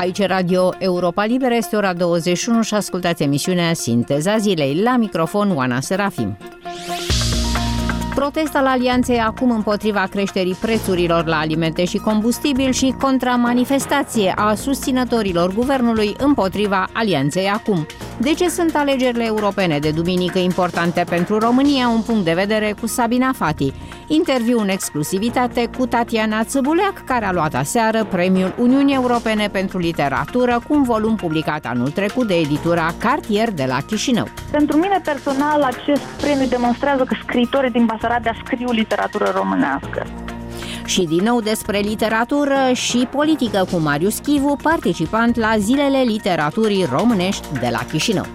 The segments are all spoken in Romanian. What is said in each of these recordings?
Aici Radio Europa Liberă, este ora 21 și ascultați emisiunea Sinteza Zilei. La microfon, Oana Serafim. Protest al Alianței acum împotriva creșterii prețurilor la alimente și combustibil și contramanifestație a susținătorilor guvernului împotriva Alianței acum. De ce sunt alegerile europene de duminică importante pentru România? Un punct de vedere cu Sabina Fati. Interviu în exclusivitate cu Tatiana Țăbuleac, care a luat aseară Premiul Uniunii Europene pentru Literatură cu un volum publicat anul trecut de editura Cartier de la Chișinău. Pentru mine personal, acest premiu demonstrează că scriitorii din Basarabia scriu literatură românească. Și din nou despre literatură și politică cu Marius Chivu, participant la Zilele Literaturii Românești de la Chișinău.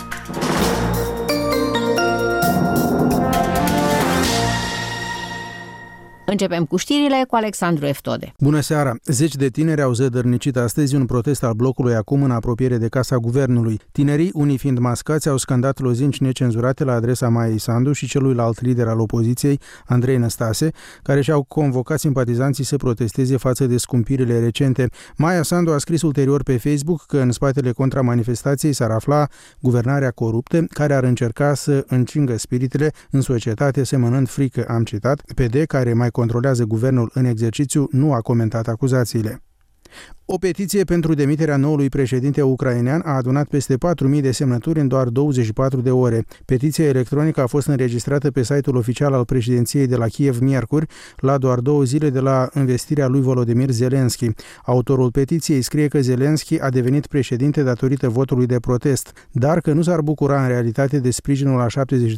Începem cu știrile cu Alexandru Eftode. Bună seara! Zeci de tineri au zădărnicit astăzi un protest al blocului acum în apropiere de Casa Guvernului. Tinerii, unii fiind mascați, au scandat lozinci necenzurate la adresa Maiei Sandu și celuilalt lider al opoziției, Andrei Năstase, care și-au convocat simpatizanții să protesteze față de scumpirile recente. Maia Sandu a scris ulterior pe Facebook că în spatele contramanifestației s-ar afla guvernarea coruptă, care ar încerca să încingă spiritele în societate semănând frică, am citat. PD, care mai controlează guvernul în exercițiu, nu a comentat acuzațiile. O petiție pentru demiterea noului președinte ucrainean a adunat peste 4.000 de semnături în doar 24 de ore. Petiția electronică a fost înregistrată pe site-ul oficial al președinției de la Kiev miercuri, la doar 2 zile de la învestirea lui Volodymyr Zelensky. Autorul petiției scrie că Zelensky a devenit președinte datorită votului de protest, dar că nu s-ar bucura în realitate de sprijinul la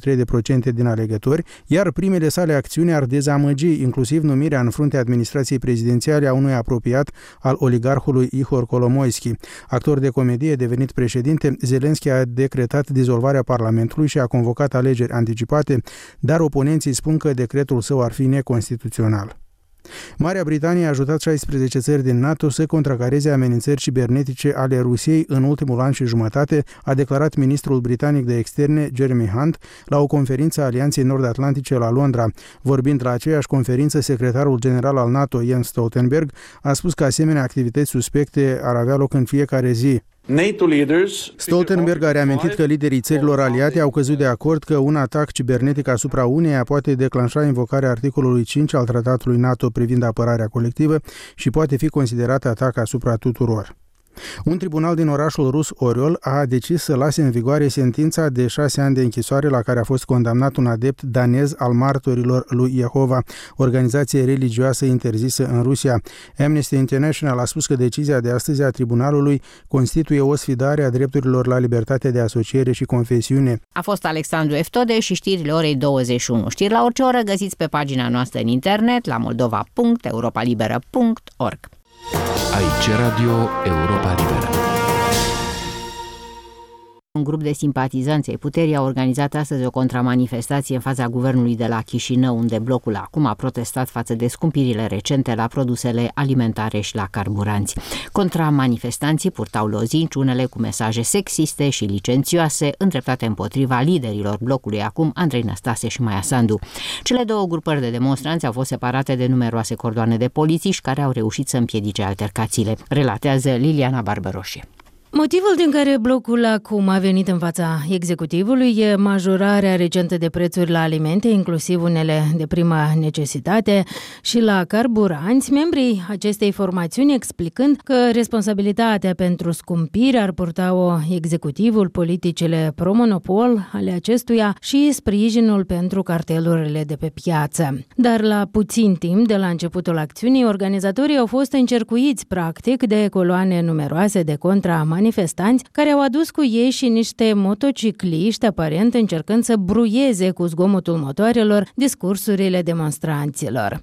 73% din alegători, iar primele sale acțiuni ar dezamăgi, inclusiv numirea în fruntea administrației prezidențiale a unui apropiat al oligarhului Ihor Kolomoisky. Actor de comedie devenit președinte, Zelensky a decretat dizolvarea Parlamentului și a convocat alegeri anticipate, dar oponenții spun că decretul său ar fi neconstituțional. Marea Britanie a ajutat 16 țări din NATO să contracareze amenințări cibernetice ale Rusiei în ultimul an și jumătate, a declarat ministrul britanic de externe Jeremy Hunt la o conferință a Alianței Nord-Atlantice la Londra. Vorbind la aceeași conferință, secretarul general al NATO, Jens Stoltenberg, a spus că asemenea activități suspecte ar avea loc în fiecare zi. Stoltenberg a reamintit că liderii țărilor aliate au căzut de acord că un atac cibernetic asupra uneia poate declanșa invocarea articolului 5 al tratatului NATO privind apărarea colectivă și poate fi considerat atac asupra tuturor. Un tribunal din orașul rus Oriol a decis să lase în vigoare sentința de 6 ani de închisoare la care a fost condamnat un adept danez al martorilor lui Jehova, organizație religioasă interzisă în Rusia. Amnesty International a spus că decizia de astăzi a tribunalului constituie o sfidare a drepturilor la libertate de asociere și confesiune. A fost Alexandru Eftode și știrile orei 21. Știri la orice oră găsiți pe pagina noastră în internet la moldova.europalibera.org. Aici Radio Europa Liberă. Un grup de simpatizanți ai puterii a organizat astăzi o contramanifestație în fața guvernului de la Chișinău, unde blocul acum a protestat față de scumpirile recente la produsele alimentare și la carburanți. Contramanifestanții purtau lozinci, unele cu mesaje sexiste și licențioase, îndreptate împotriva liderilor blocului acum, Andrei Năstase și Maia Sandu. Cele două grupări de demonstranți au fost separate de numeroase cordoane de polițiști care au reușit să împiedice altercațiile, relatează Liliana Barbaroșie. Motivul din care blocul acum a venit în fața executivului e majorarea recentă de prețuri la alimente, inclusiv unele de primă necesitate, și la carburanți, membrii acestei formațiuni explicând că responsabilitatea pentru scumpiri ar purta-o executivul, politicile pro-monopol ale acestuia și sprijinul pentru cartelurile de pe piață. Dar la puțin timp de la începutul acțiunii, organizatorii au fost încercuiți practic de coloane numeroase de contramanifestanți care au adus cu ei și niște motocicliști, aparent încercând să bruieze cu zgomotul motoarelor discursurile demonstranților.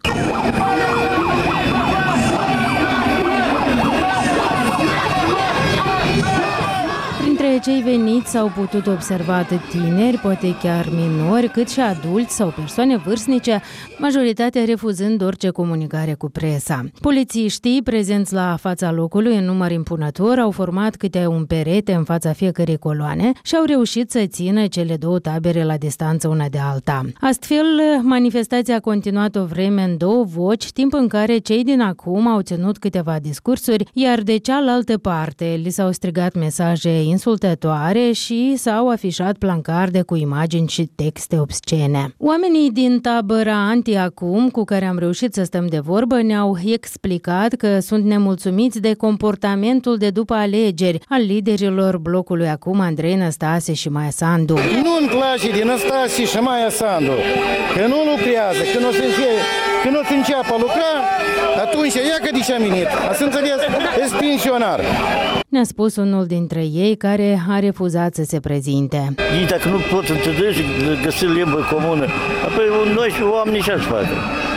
Printre Printre cei veniți s-au putut observa atât tineri, poate chiar minori, cât și adulți sau persoane vârstnice, majoritatea refuzând orice comunicare cu presa. Polițiștii prezenți la fața locului în număr impunător au format câte un perete în fața fiecărei coloane și au reușit să țină cele două tabere la distanță una de alta. Astfel, manifestația a continuat o vreme în două voci, timp în care cei din acum au ținut câteva discursuri, iar de cealaltă parte li s-au strigat mesaje insultătoare și s-au afișat plancarde cu imagini și texte obscene. Oamenii din tabăra anti-acum, cu care am reușit să stăm de vorbă, ne-au explicat că sunt nemulțumiți de comportamentul de după alegeri al liderilor blocului acum, Andrei Năstase și Maia Sandu. Nu-mi place din Năstase și Maia Sandu, că nu lucrează, când o să înceapă a lucra, atunci ia că de ce-a minit, să înțeles, ești pensionar. Ne-a spus unul dintre ei care a refuzat să se prezinte. Ei dacă nu pot înțelege și găsi limbă comună, apoi noi și oamenii ce-aș face?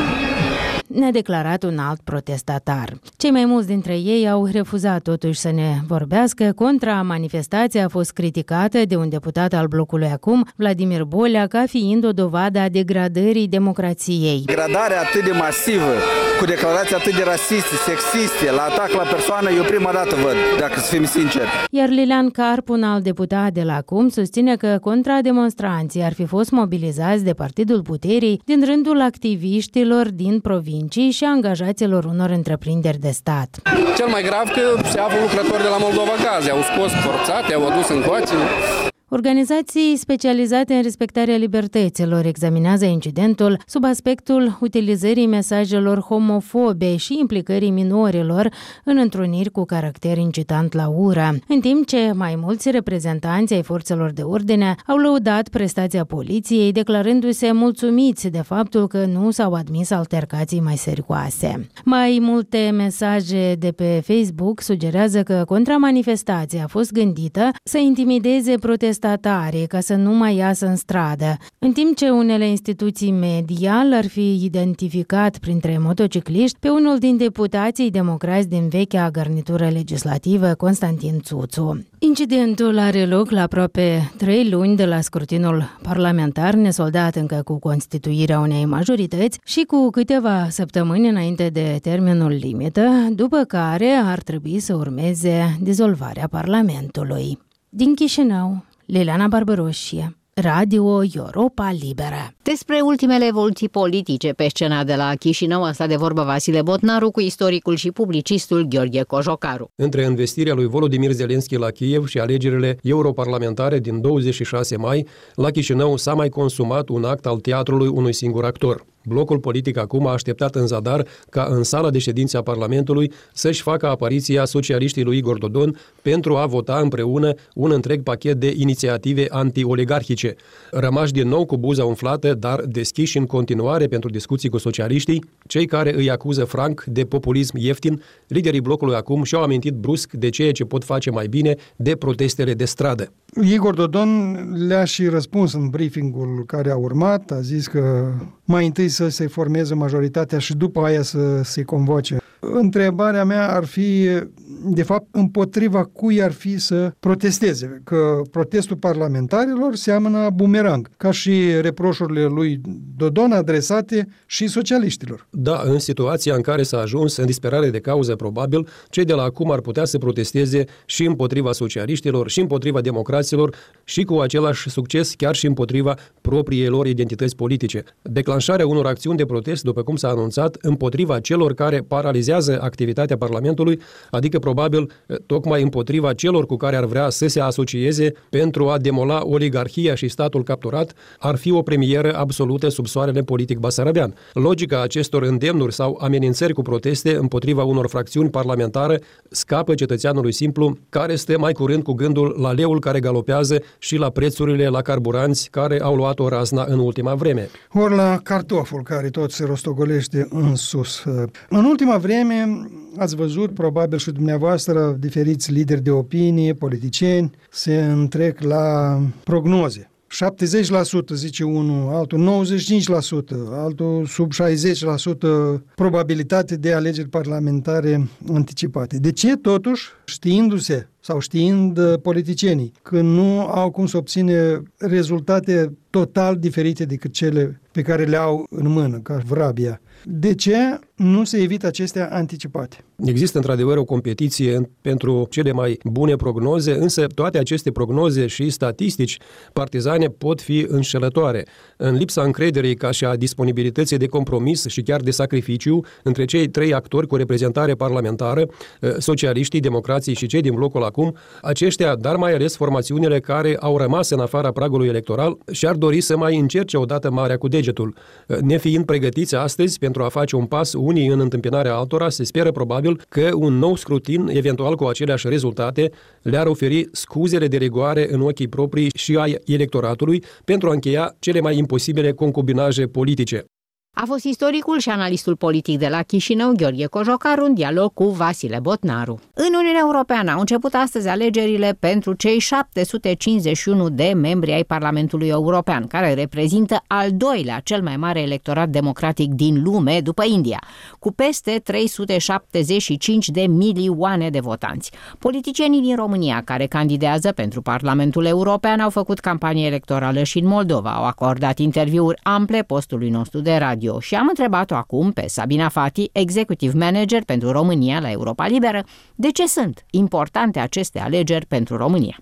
Ne-a declarat un alt protestatar. Cei mai mulți dintre ei au refuzat totuși să ne vorbească. Manifestația a fost criticată de un deputat al blocului acum, Vladimir Bolea, ca fiind o dovadă a degradării democrației. Degradarea atât de masivă, cu declarații atât de rasiste, sexiste, la atac la persoană, eu prima dată văd, dacă să fim sinceri. Iar Lilian Carp, un alt deputat de la acum, susține că contrademonstranții ar fi fost mobilizați de Partidul Puterii din rândul activiștilor din provincie și angajaților unor întreprinderi de stat. Cel mai grav că se află lucrători de la Moldova Gaz, au scos forțate, au adus încoace. Organizații specializate în respectarea libertăților examinează incidentul sub aspectul utilizării mesajelor homofobe și implicării minorilor în întruniri cu caracter incitant la ură, în timp ce mai mulți reprezentanți ai forțelor de ordine au lăudat prestația poliției, declarându-se mulțumiți de faptul că nu s-au admis altercații mai serioase. Mai multe mesaje de pe Facebook sugerează că contramanifestația a fost gândită să intimideze protestatarii ca să nu mai iasă în stradă, în timp ce unele instituții media l-ar fi identificat printre motocicliști pe unul din deputații democrați din vechea garnitură legislativă, Constantin Țuțu. Incidentul are loc la aproape 3 luni de la scrutinul parlamentar, nesoldat încă cu constituirea unei majorități și cu câteva săptămâni înainte de termenul limită, după care ar trebui să urmeze dizolvarea Parlamentului. Din Chișinău, Liliana Barbaroșie, Radio Europa Liberă. Despre ultimele evoluții politice pe scena de la Chișinău a stat de vorbă Vasile Botnaru cu istoricul și publicistul Gheorghe Cojocaru. Între învestirea lui Volodymyr Zelensky la Kiev și alegerile europarlamentare din 26 mai, la Chișinău s-a mai consumat un act al teatrului unui singur actor. Blocul politic acum a așteptat în zadar ca în sala de ședințe a Parlamentului să-și facă apariția socialiștii lui Igor Dodon pentru a vota împreună un întreg pachet de inițiative anti-oligarhice. Rămași din nou cu buza umflată, dar deschiși în continuare pentru discuții cu socialiștii, cei care îi acuză franc de populism ieftin, liderii blocului acum și-au amintit brusc de ceea ce pot face mai bine de protestele de stradă. Igor Dodon le-a și răspuns în briefingul care a urmat, a zis că mai întâi să se formeze majoritatea și după aia să se convoace. Întrebarea mea ar fi, de fapt, împotriva cui ar fi să protesteze, că protestul parlamentarilor seamănă bumerang, ca și reproșurile lui Dodon adresate și socialiștilor. Da, în situația în care s-a ajuns, în disperare de cauză probabil, cei de la acum ar putea să protesteze și împotriva socialiștilor, și împotriva democraților, și cu același succes chiar și împotriva propriilor identități politice. Declanșarea unor acțiuni de protest, după cum s-a anunțat, împotriva celor care paralizează activitatea Parlamentului, adică probabil tocmai împotriva celor cu care ar vrea să se asocieze pentru a demola oligarhia și statul capturat, ar fi o premieră absolută sub soarele politic basarabean. Logica acestor îndemnuri sau amenințări cu proteste împotriva unor fracțiuni parlamentare scapă cetățeanului simplu, care stă mai curând cu gândul la leul care galopează și la prețurile la carburanți care au luat o razna în ultima vreme. Ori la cartoful care tot se rostogolește în sus. În ultima vreme ați văzut, probabil și dumneavoastră, diferiți lideri de opinie, politicieni, se întrec la prognoze. 70%, zice unul, altul 95%, altul sub 60% probabilitate de alegeri parlamentare anticipate. De ce, totuși, știindu-se sau știind politicienii că nu au cum să obține rezultate total diferite decât cele pe care le au în mână, ca vrabia, de ce nu se evită acestea anticipate? Există într-adevăr o competiție pentru cele mai bune prognoze, însă toate aceste prognoze și statistici partizane pot fi înșelătoare. În lipsa încrederii ca și a disponibilității de compromis și chiar de sacrificiu între cei trei actori cu reprezentare parlamentară, socialiștii, democrații și cei din blocul acum, aceștia, dar mai ales formațiunile care au rămas în afara pragului electoral și-ar dori să mai încerce odată marea cu degetul. Nefiind pregătiți astăzi pentru a face un pas unii în întâmpinarea altora, se speră probabil că un nou scrutin, eventual cu aceleași rezultate, le-ar oferi scuzele de rigoare în ochii proprii și ai electoratului pentru a încheia cele mai imposibile concubinaje politice. A fost istoricul și analistul politic de la Chișinău, Gheorghe Cojocaru, în dialog cu Vasile Botnaru. În Uniunea Europeană au început astăzi alegerile pentru cei 751 de membri ai Parlamentului European, care reprezintă al doilea cel mai mare electorat democratic din lume după India, cu peste 375 de milioane de votanți. Politicienii din România care candidează pentru Parlamentul European au făcut campanie electorală și în Moldova, au acordat interviuri ample postului nostru de radio. Și am întrebat-o acum pe Sabina Fati, executive manager pentru România la Europa Liberă, de ce sunt importante aceste alegeri pentru România.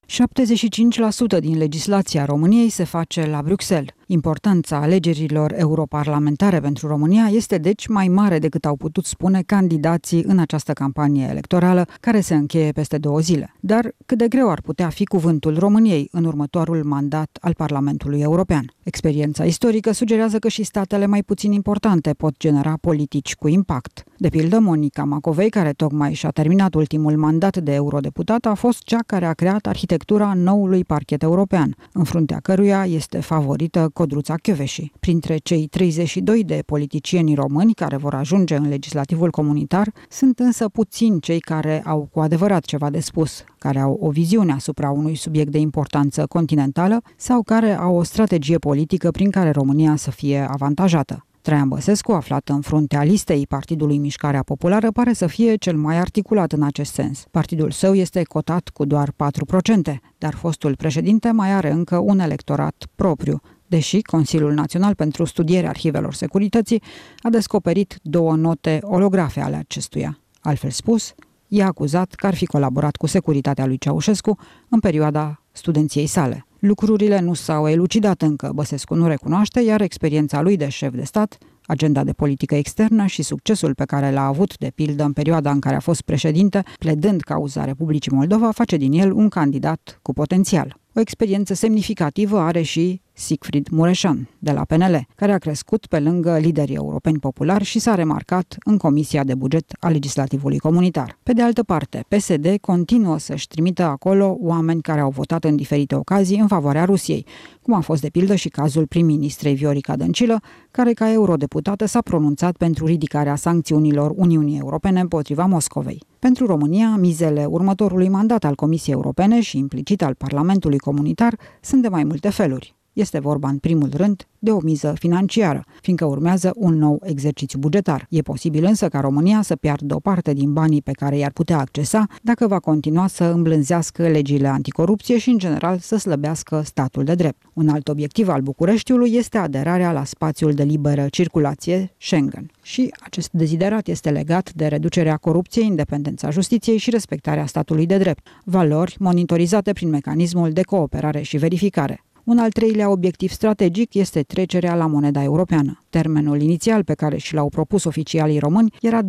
75% din legislația României se face la Bruxelles. Importanța alegerilor europarlamentare pentru România este deci mai mare decât au putut spune candidații în această campanie electorală, care se încheie peste 2 zile. Dar cât de greu ar putea fi cuvântul României în următorul mandat al Parlamentului European? Experiența istorică sugerează că și statele mai puțin importante pot genera politici cu impact. De pildă, Monica Macovei, care tocmai și-a terminat ultimul mandat de eurodeputat, a fost cea care a creat arhitectura noului parchet european, în fruntea căruia este favorită Codruța Kövesi. Printre cei 32 de politicieni români care vor ajunge în legislativul comunitar, sunt însă puțini cei care au cu adevărat ceva de spus, care au o viziune asupra unui subiect de importanță continentală sau care au o strategie politică prin care România să fie avantajată. Traian Băsescu, aflat în fruntea listei Partidului Mișcarea Populară, pare să fie cel mai articulat în acest sens. Partidul său este cotat cu doar 4%, dar fostul președinte mai are încă un electorat propriu, deși Consiliul Național pentru Studierea Arhivelor Securității a descoperit 2 note olografe ale acestuia. Altfel spus, e acuzat că ar fi colaborat cu securitatea lui Ceaușescu în perioada studenției sale. Lucrurile nu s-au elucidat încă, Băsescu nu recunoaște, iar experiența lui de șef de stat, agenda de politică externă și succesul pe care l-a avut, de pildă, în perioada în care a fost președinte, pledând cauza Republicii Moldova, face din el un candidat cu potențial. O experiență semnificativă are și Siegfried Mureșan, de la PNL, care a crescut pe lângă liderii europeni populari și s-a remarcat în Comisia de Buget a Legislativului Comunitar. Pe de altă parte, PSD continuă să-și trimită acolo oameni care au votat în diferite ocazii în favoarea Rusiei, cum a fost de pildă și cazul prim-ministrei Viorica Dăncilă, care ca eurodeputată s-a pronunțat pentru ridicarea sancțiunilor Uniunii Europene împotriva Moscovei. Pentru România, mizele următorului mandat al Comisiei Europene și implicit al Parlamentului Comunitar sunt de mai multe feluri. Este vorba în primul rând de o miză financiară, fiindcă urmează un nou exercițiu bugetar. E posibil însă ca România să piardă o parte din banii pe care i-ar putea accesa dacă va continua să îmblânzească legile anticorupție și, în general, să slăbească statul de drept. Un alt obiectiv al Bucureștiului este aderarea la spațiul de liberă circulație Schengen. Și acest deziderat este legat de reducerea corupției, independența justiției și respectarea statului de drept, valori monitorizate prin mecanismul de cooperare și verificare. Un al treilea obiectiv strategic este trecerea la moneda europeană. Termenul inițial pe care și l-au propus oficialii români era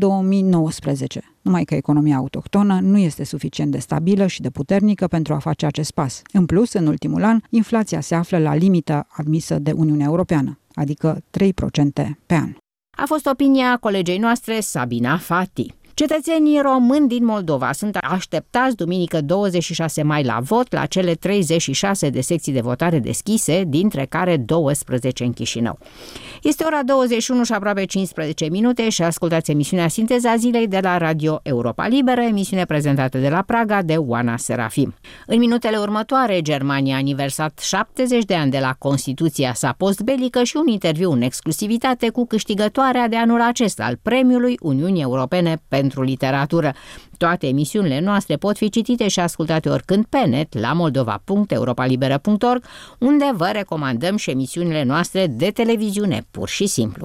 2019, numai că economia autohtonă nu este suficient de stabilă și de puternică pentru a face acest pas. În plus, în ultimul an, inflația se află la limita admisă de Uniunea Europeană, adică 3% pe an. A fost opinia colegei noastre Sabina Fati. Cetățenii români din Moldova sunt așteptați duminică 26 mai la vot la cele 36 de secții de votare deschise, dintre care 12 în Chișinău. Este ora 21 și aproape 15 minute și ascultați emisiunea Sinteza Zilei de la Radio Europa Liberă, emisiune prezentată de la Praga de Oana Serafim. În minutele următoare, Germania a aniversat 70 de ani de la Constituția sa postbelică și un interviu în exclusivitate cu câștigătoarea de anul acesta al Premiului Uniunii Europene pentru literatură. Toate emisiunile noastre pot fi citite și ascultate oricând pe net la moldova.europalibera.org, unde vă recomandăm și emisiunile noastre de televiziune, pur și simplu.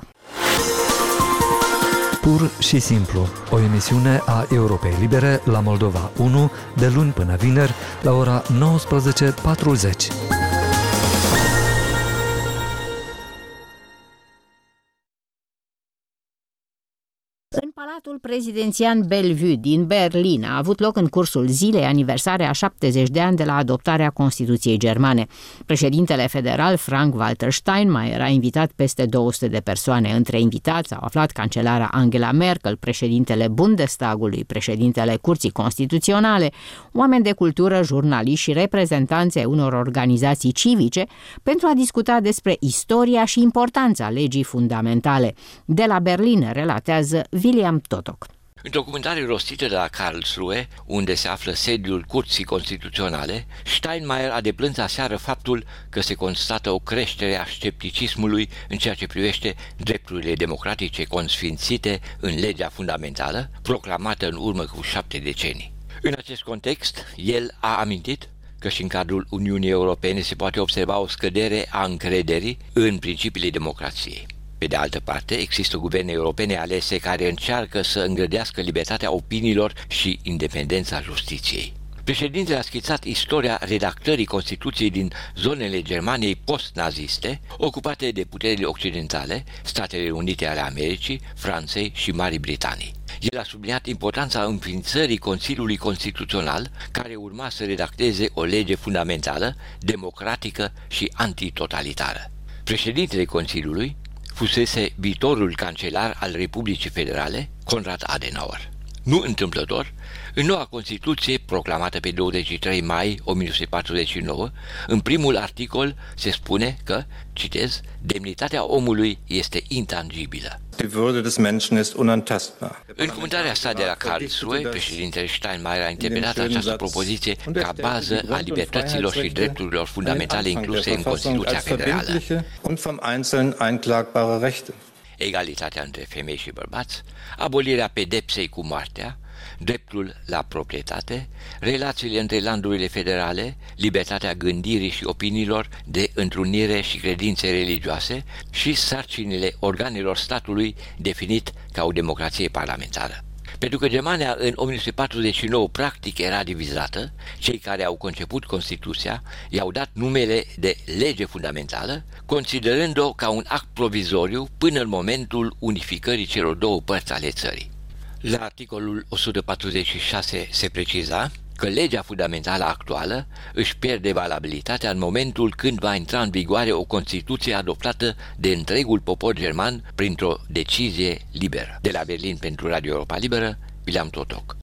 Pur și simplu, o emisiune a Europei Libere la Moldova 1, de luni până vineri, la ora 19:40. În Palatul Prezidențial Bellevue din Berlin a avut loc în cursul zilei aniversare a 70 de ani de la adoptarea Constituției germane. Președintele federal Frank-Walter Steinmeier a invitat peste 200 de persoane. Între invitați au aflat cancelara Angela Merkel, președintele Bundestagului, președintele Curții Constituționale, oameni de cultură, jurnaliști și reprezentanți ai unor organizații civice pentru a discuta despre istoria și importanța legii fundamentale. De la Berlin relatează William Totok. Într-o comentare rostită de la Karlsruhe, unde se află sediul Curții Constituționale, Steinmeier a deplâns aseară faptul că se constată o creștere a scepticismului în ceea ce privește drepturile democratice consfințite în legea fundamentală, proclamată în urmă cu 7 decenii. În acest context, el a amintit că și în cadrul Uniunii Europene se poate observa o scădere a încrederii în principiile democrației. Pe de altă parte, există guverne europene alese care încearcă să îngrădească libertatea opiniilor și independența justiției. Președintele a schițat istoria redactării Constituției din zonele Germaniei post-naziste, ocupate de puterile occidentale, Statele Unite ale Americii, Franței și Marii Britanii. El a subliniat importanța înființării Consiliului Constituțional, care urma să redacteze o lege fundamentală, democratică și antitotalitară. Președintele Consiliului fusese viitorul cancelar al Republicii Federale, Konrad Adenauer. Nu întâmplător, în noua Constituție, proclamată pe 23 mai 1949, în primul articol se spune că, citez, demnitatea omului este intangibilă. Die Würde des Menschen ist unantastbar. În comentarea sa de la Karlsruhe, președintele Steinmeier a interpretat această propoziție ca bază a libertăților și drepturilor fundamentale incluse în Constituția Federală. Und vom Einzelnen einklagbare Rechte. Egalitatea între femei și bărbați, abolirea pedepsei cu moartea, dreptul la proprietate, relațiile între landurile federale, libertatea gândirii și opiniilor, de întrunire și credințe religioase și sarcinile organelor statului definit ca o democrație parlamentară. Pentru că Germania în 1949 practic era divizată, cei care au conceput Constituția i-au dat numele de lege fundamentală, considerând-o ca un act provizoriu până în momentul unificării celor două părți ale țării. La articolul 146 se preciza că legea fundamentală actuală își pierde valabilitatea în momentul când va intra în vigoare o Constituție adoptată de întregul popor german printr-o decizie liberă. De la Berlin pentru Radio Europa Liberă, William Totok.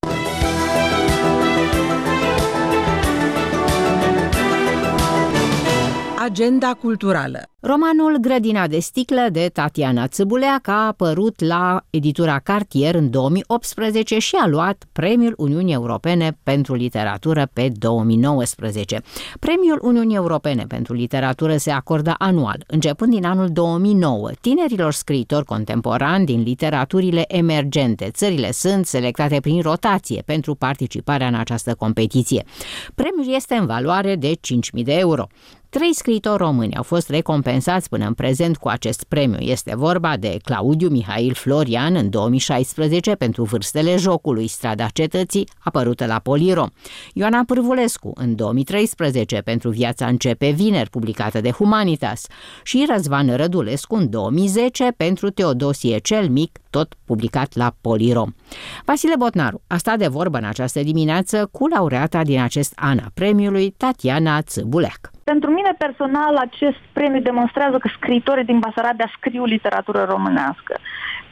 Agenda culturală. Romanul Grădina de sticlă de Tatiana Țâbuleac a apărut la editura Cartier în 2018 și a luat Premiul Uniunii Europene pentru Literatură pe 2019. Premiul Uniunii Europene pentru Literatură se acordă anual, începând din anul 2009, tinerilor scriitori contemporani din literaturile emergente. Țările sunt selectate prin rotație pentru participarea în această competiție. Premiul este în valoare de 5.000 de euro. 3 scriitori români au fost recompensați până în prezent cu acest premiu. Este vorba de Claudiu Mihail Florian în 2016 pentru Vârstele jocului, Strada Cetății, apărută la Poliro. Ioana Pârvulescu în 2013 pentru Viața începe vineri, publicată de Humanitas, și Răzvan Rădulescu în 2010 pentru Teodosie cel Mic, tot publicat la Poliro. Vasile Botnaru a stat de vorbă în această dimineață cu laureata din acest an a premiului, Tatiana Țâbuleac. Pentru mine personal, acest premiu demonstrează că scriitorii din Basarabia scriu literatură românească,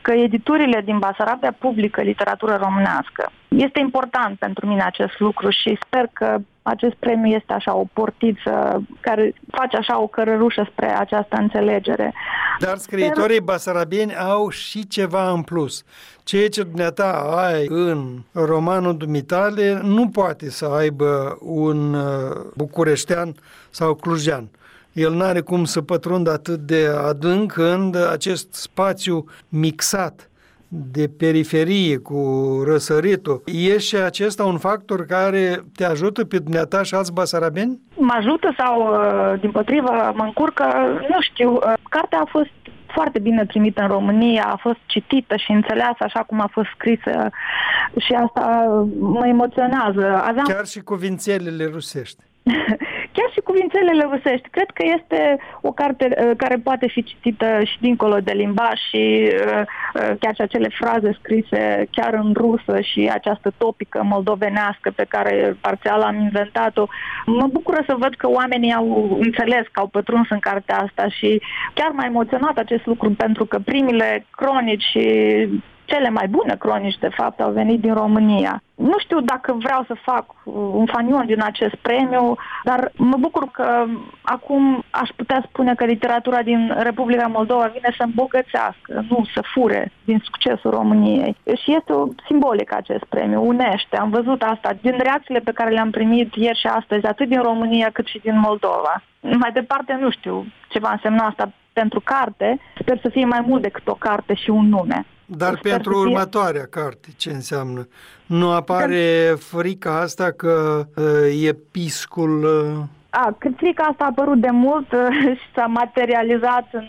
că editurile din Basarabia publică literatură românească. Este important pentru mine acest lucru și sper că acest premiu este așa o portiță care face așa o cărărușă spre această înțelegere. Dar scriitorii basarabieni au și ceva în plus. Ceea ce dumneata ai în romanul dumitale nu poate să aibă un bucureștean sau clujean. El n-are cum să pătrundă atât de adânc în acest spațiu mixat de periferie cu răsăritul. E și acesta un factor care te ajută pe dumneata și alți basarabeni? Mă ajută sau, dimpotrivă, mă încurcă? Nu știu. Cartea a fost foarte bine primită în România, a fost citită și înțeleasă așa cum a fost scrisă și asta mă emoționează. Chiar și cuvințelele rusești. Chiar și cuvințelele rusești. Cred că este o carte care poate fi citită și dincolo de limbaj și chiar și acele fraze scrise chiar în rusă și această topică moldovenească pe care parțial am inventat-o. Mă bucură să văd că oamenii au înțeles, că au pătruns în cartea asta și chiar m-a emoționat acest lucru pentru că primele cronici și cele mai bune cronici, de fapt, au venit din România. Nu știu dacă vreau să fac un fanion din acest premiu, dar mă bucur că acum aș putea spune că literatura din Republica Moldova vine să îmbogățească, nu să fure din succesul României. Și este o simbolică acest premiu, unește. Am văzut asta din reacțiile pe care le-am primit ieri și astăzi, atât din România cât și din Moldova. Mai departe, nu știu ce va însemna asta pentru carte. Sper să fie mai mult decât o carte și un nume. Dar pentru următoarea carte, ce înseamnă? Nu apare frica asta că e piscul... Că frica asta a apărut de mult și s-a materializat în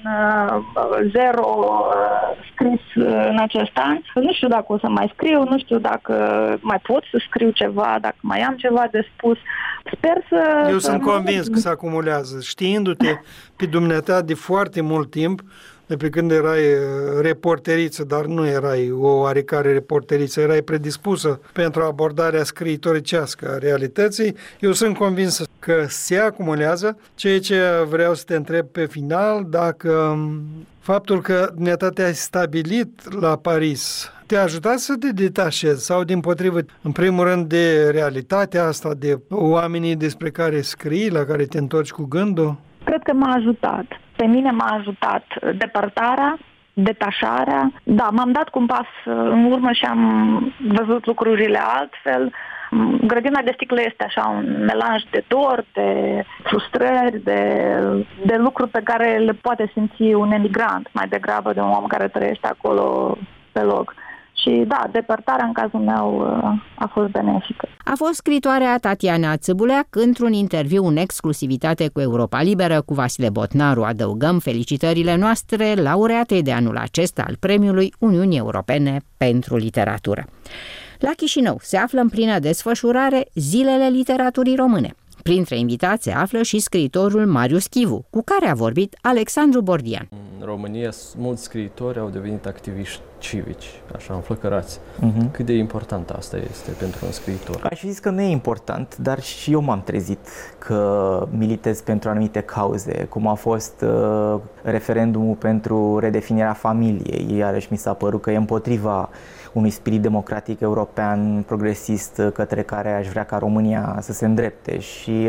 zero scris în acest an. Nu știu dacă o să mai scriu, nu știu dacă mai pot să scriu ceva, dacă mai am ceva de spus. Sper să... Eu sunt convins că se acumulează. Știindu-te pe dumneata de foarte mult timp, de pe când erai reporteriță, dar nu erai o oarecare reporteriță, erai predispusă pentru abordarea scriitoricească a realității, eu sunt convins că se acumulează. Ceea ce vreau să te întreb pe final, dacă faptul că dumneata te-ai stabilit la Paris te-a ajutat să te detașezi sau dimpotrivă, în primul rând, de realitatea asta, de oamenii despre care scrii, la care te întorci cu gândul? Cred că m-a ajutat. Pe mine m-a ajutat depărtarea, detașarea. Da, m-am dat cu un pas în urmă și am văzut lucrurile altfel. Grădina de sticlă este așa un melanj de dor, de frustrări, de lucruri pe care le poate simți un emigrant, mai degrabă de un om care trăiește acolo pe loc. Și da, depărtarea în cazul meu a fost benefică. A fost scritoarea Tatiana Țâbuleac într-un interviu în exclusivitate cu Europa Liberă cu Vasile Botnaru. Adăugăm felicitările noastre laureatei de anul acesta al Premiului Uniunii Europene pentru Literatură. La Chișinău se află în plină desfășurare Zilele Literaturii Române. Printre invitați se află și scriitorul Marius Chivu, cu care a vorbit Alexandru Bordian. În România mulți scriitori au devenit activiști civici, așa înflăcărați. Cât de important asta este pentru un scriitor? Aș zis că nu e important, dar și eu m-am trezit că militez pentru anumite cauze, cum a fost referendumul pentru redefinirea familiei. Iarăși mi s-a părut că e împotriva unui spirit democratic european progresist către care aș vrea ca România să se îndrepte. Și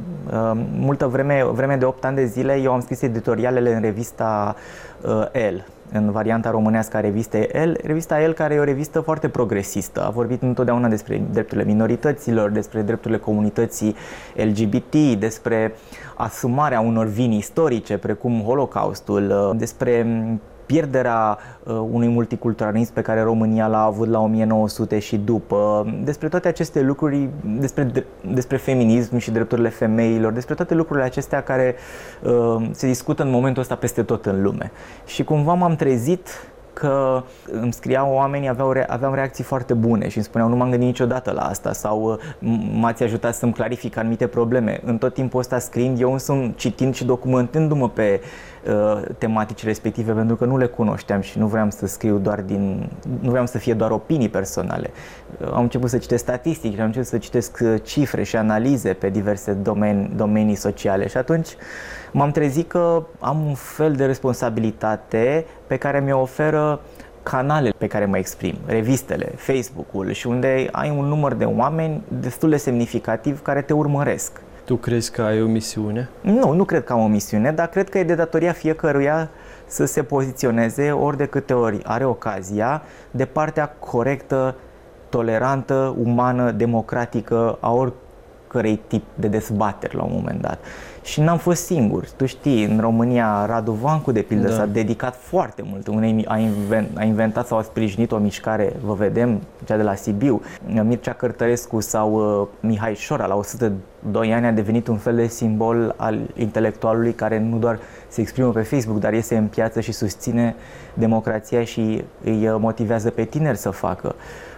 multă vreme de 8 ani de zile eu am scris editorialele în revista El, în varianta românească a revistei El, revista El care e o revistă foarte progresistă. A vorbit întotdeauna despre drepturile minorităților, despre drepturile comunității LGBT, despre asumarea unor vini istorice, precum Holocaustul, despre pierderea unui multiculturalism pe care România l-a avut la 1900 și după, despre toate aceste lucruri, despre feminism și drepturile femeilor, despre toate lucrurile acestea care se discută în momentul ăsta peste tot în lume. Și cumva m-am trezit că îmi scriau oamenii, aveam reacții foarte bune și îmi spuneau nu m-am gândit niciodată la asta sau m-ați ajutat să-mi clarific anumite probleme. În tot timpul ăsta scriind, eu însumi citind și documentându-mă pe tematici respective pentru că nu le cunoșteam și nu vreau să scriu nu vreau să fie doar opinii personale. Am început să citesc statistici, am început să citesc cifre și analize pe diverse domenii sociale și atunci m-am trezit că am un fel de responsabilitate pe care mi-o oferă canalele pe care mă exprim, revistele, Facebook-ul și unde ai un număr de oameni destul de semnificativ care te urmăresc. Tu crezi că ai o misiune? Nu cred că am o misiune, dar cred că e de datoria fiecăruia să se poziționeze ori de câte ori are ocazia de partea corectă, tolerantă, umană, democratică a oricărei tip de dezbateri la un moment dat. Și n-am fost singur. Tu știi, în România, Radu Vancu, de pildă, s-a dedicat foarte mult. A inventat sau a sprijinit o mișcare, vă vedem, cea de la Sibiu. Mircea Cărtărescu sau Mihai Șora, la 102 ani, a devenit un fel de simbol al intelectualului care nu doar se exprimă pe Facebook, dar iese în piață și susține democrația și îi motivează pe tineri să facă.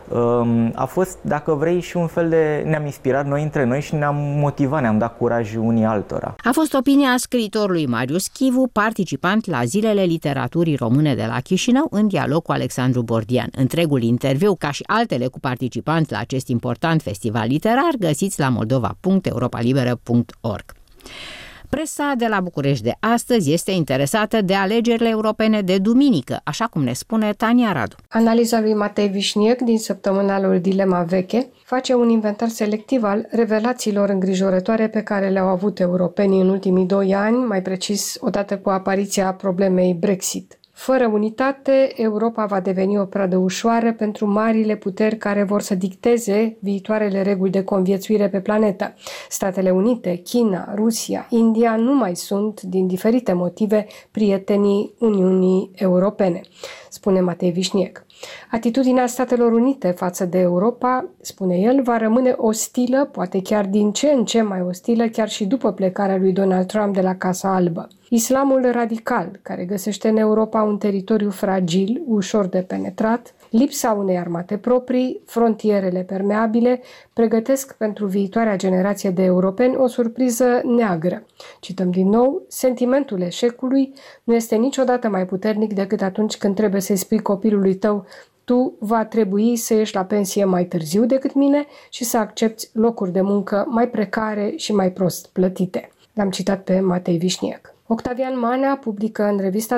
A fost, dacă vrei, și un fel de... ne-am inspirat noi între noi și ne-am motivat, ne-am dat curaj unii altora. A fost opinia scriitorului Marius Chivu, participant la Zilele Literaturii Române de la Chișinău, în dialog cu Alexandru Bordian. Întregul interviu, ca și altele cu participanți la acest important festival literar, găsiți la moldova.europalibera.org. Presa de la București de astăzi este interesată de alegerile europene de duminică, așa cum ne spune Tania Radu. Analiza lui Matei Vișniec din săptămânalul Dilema Veche face un inventar selectiv al revelațiilor îngrijorătoare pe care le-au avut europenii în ultimii 2 ani, mai precis odată cu apariția problemei Brexit. Fără unitate, Europa va deveni o pradă ușoară pentru marile puteri care vor să dicteze viitoarele reguli de conviețuire pe planetă. Statele Unite, China, Rusia, India nu mai sunt, din diferite motive, prietenii Uniunii Europene, spune Matei Vișniec. Atitudinea Statelor Unite față de Europa, spune el, va rămâne ostilă, poate chiar din ce în ce mai ostilă, chiar și după plecarea lui Donald Trump de la Casa Albă. Islamul radical, care găsește în Europa un teritoriu fragil, ușor de penetrat, lipsa unei armate proprii, frontierele permeabile, pregătesc pentru viitoarea generație de europeni o surpriză neagră. Cităm din nou, sentimentul eșecului nu este niciodată mai puternic decât atunci când trebuie să-i spui copilului tău: tu va trebui să ieși la pensie mai târziu decât mine și să accepți locuri de muncă mai precare și mai prost plătite. L-am citat pe Matei Vișniec. Octavian Manea publică în revista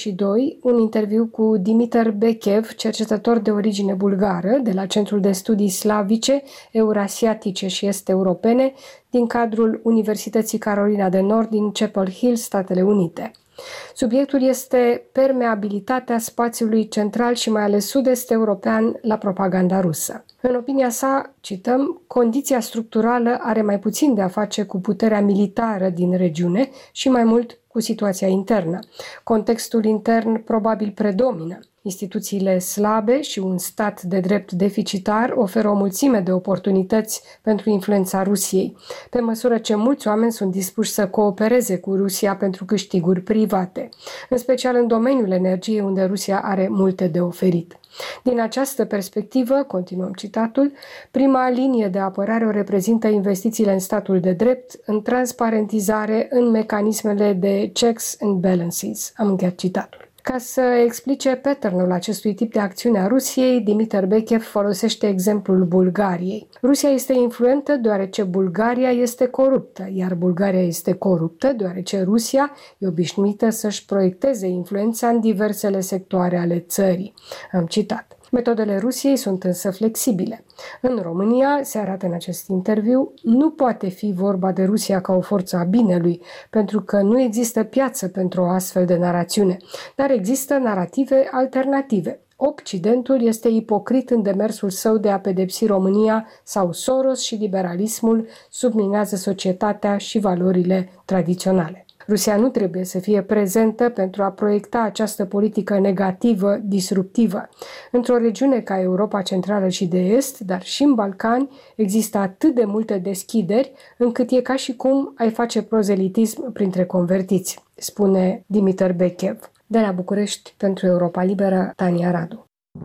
22 un interviu cu Dimitar Bechev, cercetător de origine bulgară de la Centrul de Studii Slavice, Eurasiatice și Est-Europene din cadrul Universității Carolina de Nord din Chapel Hill, Statele Unite. Subiectul este permeabilitatea spațiului central și mai ales sud-est european la propaganda rusă. În opinia sa, cităm, condiția structurală are mai puțin de a face cu puterea militară din regiune și mai mult cu situația internă. Contextul intern probabil predomină. Instituțiile slabe și un stat de drept deficitar oferă o mulțime de oportunități pentru influența Rusiei, pe măsură ce mulți oameni sunt dispuși să coopereze cu Rusia pentru câștiguri private, în special în domeniul energiei, unde Rusia are multe de oferit. Din această perspectivă, continuăm citatul, prima linie de apărare o reprezintă investițiile în statul de drept, în transparentizare, în mecanismele de checks and balances. Am încheiat citatul. Ca să explice patternul acestui tip de acțiune a Rusiei, Dimitar Bechev folosește exemplul Bulgariei. Rusia este influentă deoarece Bulgaria este coruptă, iar Bulgaria este coruptă deoarece Rusia e obișnuită să-și proiecteze influența în diversele sectoare ale țării. Am citat. Metodele Rusiei sunt însă flexibile. În România, se arată în acest interviu, nu poate fi vorba de Rusia ca o forță a binelui, pentru că nu există piață pentru o astfel de narațiune, dar există narative alternative. Occidentul este ipocrit în demersul său de a pedepsi România sau Soros și liberalismul subminează societatea și valorile tradiționale. Rusia nu trebuie să fie prezentă pentru a proiecta această politică negativă, disruptivă. Într-o regiune ca Europa Centrală și de Est, dar și în Balcani, există atât de multe deschideri, încât e ca și cum ai face prozelitism printre convertiți, spune Dimitar Bechev. De la București, pentru Europa Liberă, Tania Radu.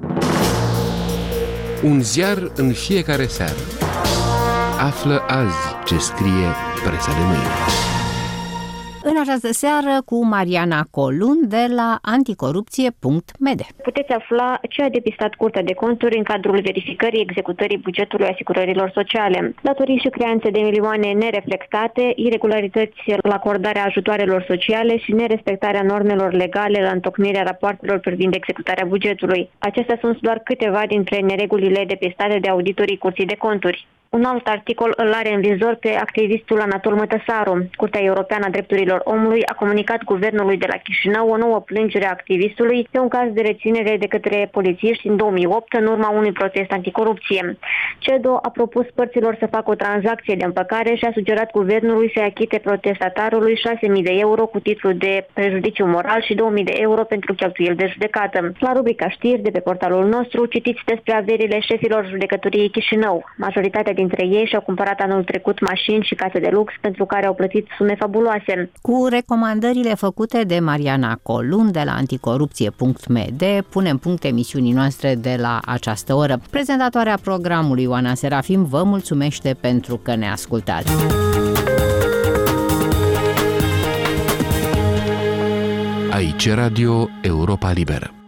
Un ziar în fiecare seară. Află azi ce scrie presa de mâine. În în această seară cu Mariana Colun de la anticorupție.md. Puteți afla ce a depistat Curtea de Conturi în cadrul verificării executării bugetului asigurărilor sociale. Datorii și creanțe de milioane nereflectate, iregularități la acordarea ajutoarelor sociale și nerespectarea normelor legale la întocmirea rapoartelor privind executarea bugetului. Acestea sunt doar câteva dintre neregulile depistate de auditorii Curții de Conturi. Un alt articol îl are în vizor pe activistul Anatol Mătăsaru. Curtea Europeană a Drepturilor Omului a comunicat guvernului de la Chișinău o nouă plângere a activistului pe un caz de reținere de către polițiști în 2008 în urma unui protest anticorupție. CEDO a propus părților să facă o tranzacție de împăcare și a sugerat guvernului să achite protestatarului 6.000 de euro cu titlu de prejudiciu moral și 2.000 de euro pentru cheltuieli de judecată. La rubrica știri de pe portalul nostru citiți despre averile șefilor judecătoriei Chișinău. Majoritatea dintre ei și-au cumpărat anul trecut mașini și case de lux pentru care au plătit sume fabuloase. Cu recomandările făcute de Mariana Colun de la anticorupție.md punem punct emisiunii noastre de la această oră. Prezentatoarea programului Ioana Serafim vă mulțumește pentru că ne ascultați. Aici Radio Europa Liberă.